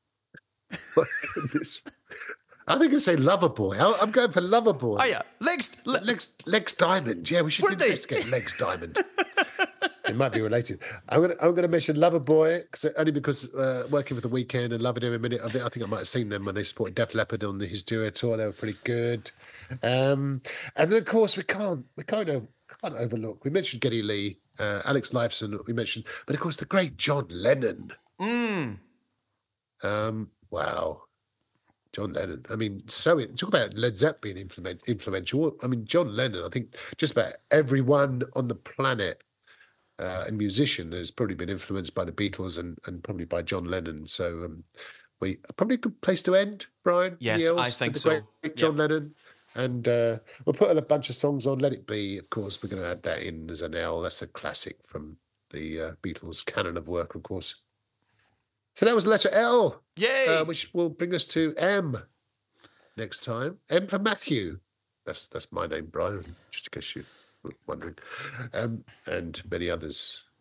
I think I'd say Loverboy. I'm going for Loverboy.
Oh yeah,
Legs Diamond. Yeah, we should investigate Legs Diamond. It might be related. I'm going to mention Loverboy because working for The Weeknd and loving every minute of it. I think I might have seen them when they supported Def Leppard on his duo tour. They were pretty good. And then of course we can't overlook. We mentioned Geddy Lee, Alex Lifeson. We mentioned, but of course the great John Lennon. Wow. John Lennon. I mean, talk about Led Zeppelin being influential. I mean, John Lennon, I think just about everyone on the planet and musician has probably been influenced by the Beatles and probably by John Lennon. So probably a good place to end, Brian.
Yes, I think so.
Great John Lennon. And we'll put a bunch of songs on. Let It Be, of course, we're going to add that in as an L. That's a classic from the Beatles' canon of work, of course. So that was the letter L.
Yay!
Which will bring us to M next time. M for Matthew. That's my name, Brian, just in case you were wondering. And many others.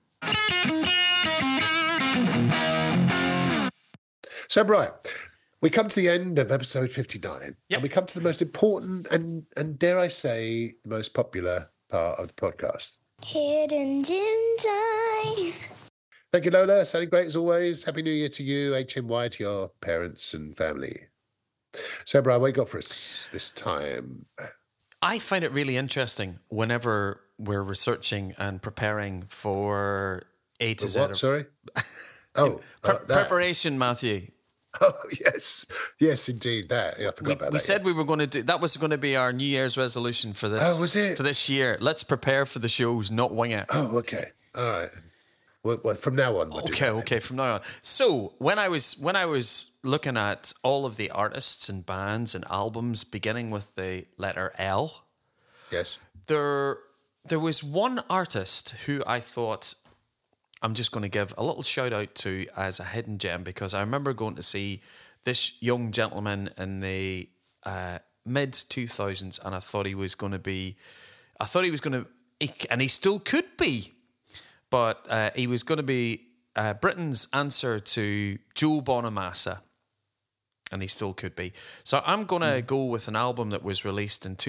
So, Brian, we come to the end of episode 59.
Yep.
And we come to the most important and dare I say, the most popular part of the podcast.
Hidden Gems Eyes.
Thank you, Lola. Sounding great as always. Happy New Year to you, HMY, to your parents and family. So, Brian, what you got for us this time?
I find it really interesting whenever we're researching and preparing for A to Z.
What? Sorry?
Preparation, Matthew.
Oh, yes, indeed. That. Yeah, I forgot about that.
We said we were going to do that. Was going to be our New Year's resolution for this.
Oh, was it?
For this year? Let's prepare for the shows, not wing it.
Oh, okay. All right. Well, from now on.
Okay. From now on. So when I was looking at all of the artists and bands and albums beginning with the letter L,
yes,
there was one artist who I thought I'm just going to give a little shout out to as a hidden gem, because I remember going to see this young gentleman in the mid 2000s, and I thought he was going to, and he still could be, but he was going to be Britain's answer to Joe Bonamassa. And he still could be. So I'm going to go with an album that was released in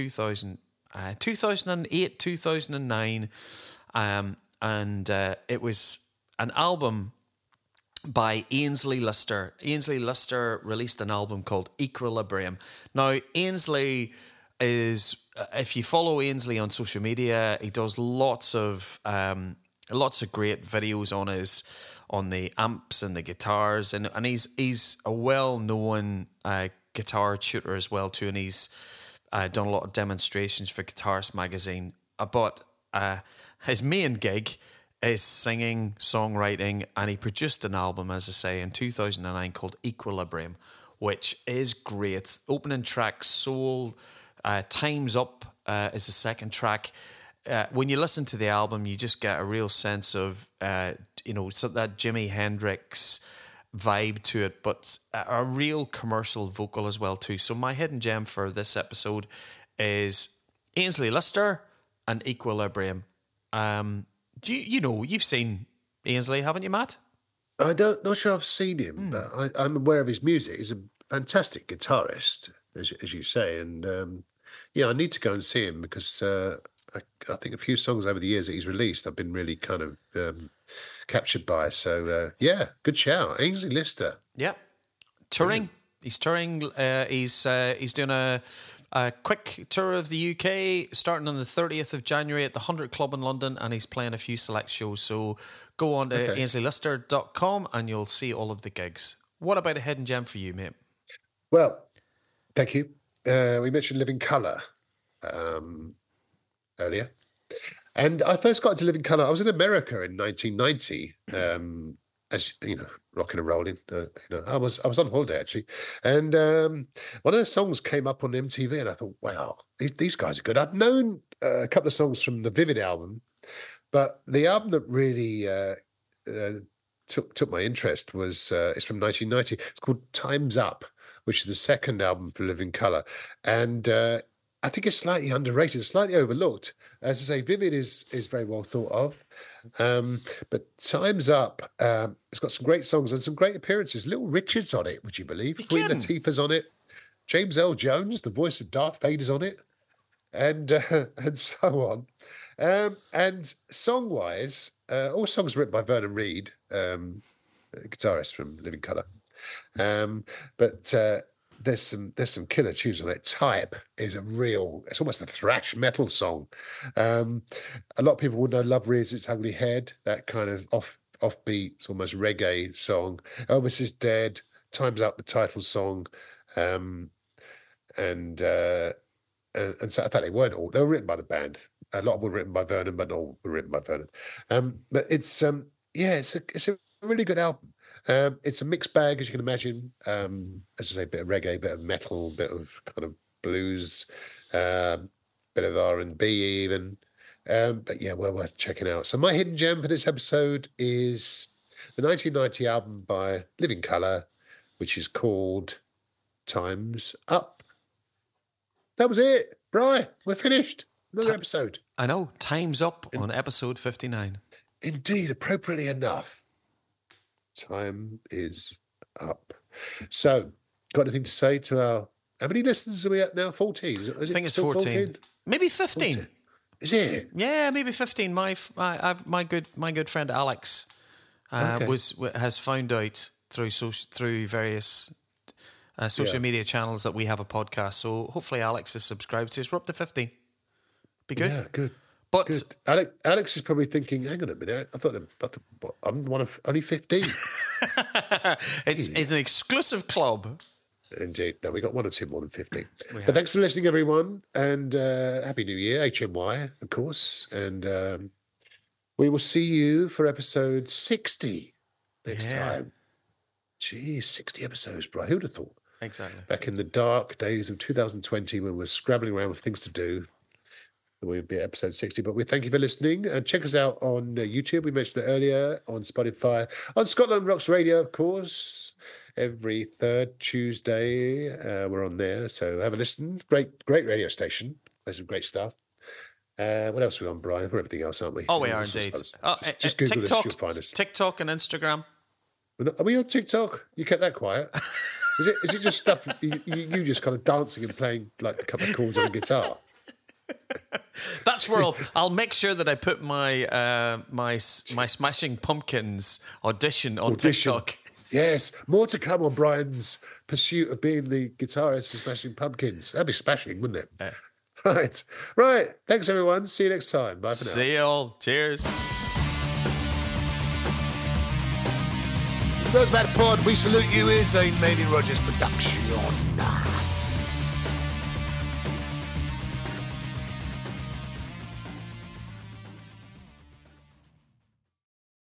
2008, 2009. And it was an album by Ainsley Lister. Ainsley Lister released an album called Equilibrium. Now, Ainsley is, if you follow Ainsley on social media, he does lots of great videos on the amps and the guitars, and he's a well-known guitar tutor as well too, and he's done a lot of demonstrations for Guitarist magazine. But his main gig is singing, songwriting, and he produced an album, as I say, in 2009 called Equilibrium, which is great. Opening track, Soul, Time's Up is the second track. When you listen to the album, you just get a real sense of, so that Jimi Hendrix vibe to it, but a real commercial vocal as well too. So my hidden gem for this episode is Ainsley Lister and Equilibrium. You've seen Ainsley, haven't you, Matt?
Not sure I've seen him, but I'm aware of his music. He's a fantastic guitarist, as you say, and I need to go and see him because I think a few songs over the years that he's released I've been really kind of captured by. So good shout, Ainsley Lister.
Yeah, touring. He's touring. He's doing a quick tour of the UK, starting on the 30th of January at the 100 Club in London, and he's playing a few select shows. So go on to AinsleyLister.com and you'll see all of the gigs. What about a hidden gem for you, mate?
Well, thank you. We mentioned Living Colour earlier, and I first got into Living Colour. I was in America in 1990, as you know, rocking and rolling. I was on holiday actually, and one of the songs came up on MTV, and I thought, wow, these guys are good. I'd known a couple of songs from the Vivid album, but the album that really took my interest was it's from 1990. It's called Time's Up, which is the second album for Living Colour, and I think it's slightly underrated, slightly overlooked. As I say, Vivid is very well thought of. But Time's Up, it's got some great songs and some great appearances. Little Richard's on it, would you believe? Queen Latifah's on it. James L. Jones, the voice of Darth Vader's on it. And so on. And song-wise, all songs written by Vernon Reid, guitarist from Living Colour. But there's some killer tunes on it. Type is it's almost a thrash metal song. A lot of people would know Love Rears Its Ugly Head, that kind of offbeat, it's almost reggae song. Elvis Is Dead, Time's Up, the title song. And so in fact they weren't all, they were written by the band. A lot were written by Vernon, but not all were written by Vernon. But it's a really good album. It's a mixed bag, as you can imagine. As I say, a bit of reggae, bit of metal, bit of kind of blues, bit of R&B even. But yeah, well worth checking out. So my hidden gem for this episode is the 1990 album by Living Colour, which is called Time's Up. That was it. Bri, we're finished. Another episode.
I know. Time's up on episode 59.
Indeed, appropriately enough. Time is up. So, got anything to say to our... How many listeners are we at now? 14?
I think it's 14. Maybe 15.
14. Is it?
Yeah, maybe 15. My good friend Alex has found out through various social media channels that we have a podcast. So hopefully Alex is subscribed to us. We're up to 15. Be good.
Yeah, good.
But
good. Alex is probably thinking, hang on a minute, I thought I'm one of only 15.
It's an exclusive club.
Indeed. No, we got one or two more than 15. But thanks for listening, everyone, and Happy New Year, HMY, of course. And we will see you for episode 60 next time. Geez, 60 episodes, bro. Who'd have thought?
Exactly.
Back in the dark days of 2020 when we were scrabbling around with things to do. We'll be at episode 60, but we thank you for listening. And check us out on YouTube. We mentioned it earlier, on Spotify, on Scotland Rocks Radio, of course. Every third Tuesday, we're on there. So have a listen. Great radio station. There's some great stuff. What else are we on, Brian? We're everything else, aren't we?
Oh, we are indeed.
Just Google
TikTok,
us, you'll find us.
TikTok and Instagram.
Are we on TikTok? You kept that quiet. Is it just stuff you just kind of dancing and playing like a couple of chords on a guitar?
That's where I'll make sure that I put my my Smashing Pumpkins audition on TikTok.
Yes, more to come on Brian's pursuit of being the guitarist for Smashing Pumpkins. That'd be smashing, wouldn't it?
Yeah.
Right. Thanks, everyone. See you next time. Bye for now.
See you all. Cheers.
Rosebud Pod, we salute you, is a Made in Rogers production.